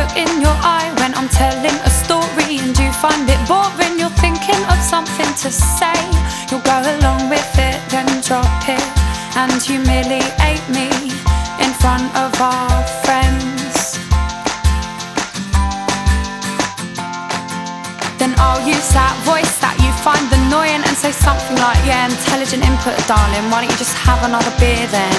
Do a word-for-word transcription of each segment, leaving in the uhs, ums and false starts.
look in your eye when I'm telling a story and you find it boring. You're thinking of something to say. You'll go along with it, then drop it and humiliate me in front of our friends. Then I'll use that voice that you find annoying and say something like, yeah, intelligent input, darling, why don't you just have another beer then?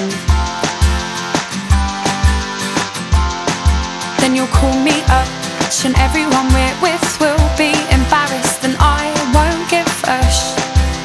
Then you'll call me up, and everyone we're with will be embarrassed, and I won't give a sh.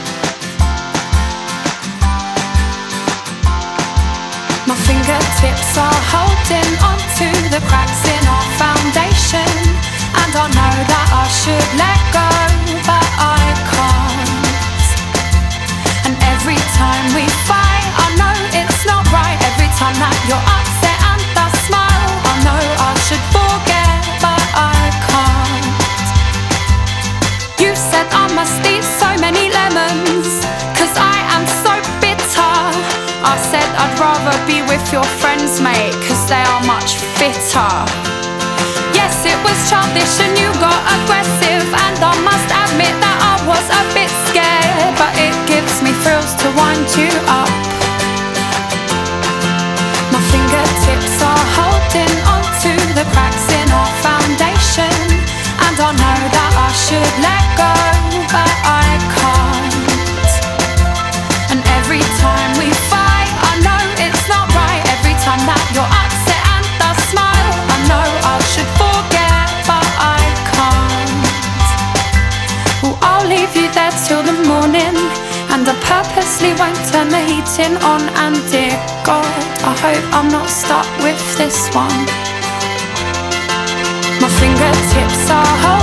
My fingertips are holding onto the cracks in our foundation, and I know that I should let go, but I can't. And every time we fight, I know it's not right. Every time that you're upset and I smile, I know I should forget, but I can't. You said I must eat so many lemons, cause I am so bitter. I said I'd rather be with your friends, mate, cause they are much fitter. Yes, it was childish and you got aggressive, and I must admit that I was a bit scared, but it gives me thrills to wind you up. My fingertips are holding onto the cracks in our foundation, and I know that I should let go, but I can't. And every time we fight, I know it's not right. Every time that you're upset and I smile, I know I should forget, but I can't. Well, I'll leave you there till the morning, and I purposely won't turn the heating on. And dear God, I hope I'm not stuck with this one. My fingertips are holding